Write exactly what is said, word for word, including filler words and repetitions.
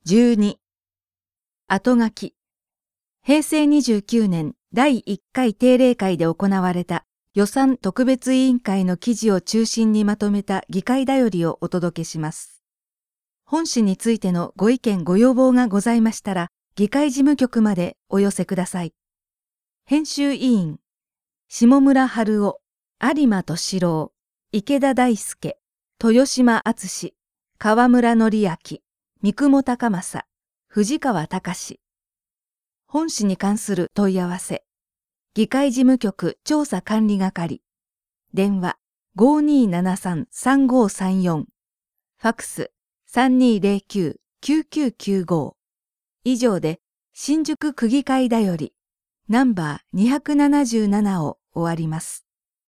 じゅうに、後書き。へいせいにじゅうきゅうねんだいいっかい定例会で行われた予算特別委員会の記事を中心にまとめた議会だよりをお届けします。本誌についてのご意見ご要望がございましたら、議会事務局までお寄せください。編集委員、下村春夫、有馬敏郎、池田大輔、豊島敦、河村則明、三雲高政、藤川隆。本誌に関する問い合わせ。議会事務局調査管理係。電話 ごーにーななさんさんごーさんよん。ファックス さんにーぜろきゅうきゅうきゅうきゅうご。以上で新宿区議会だよりナンバーにひゃくななじゅうななを終わります。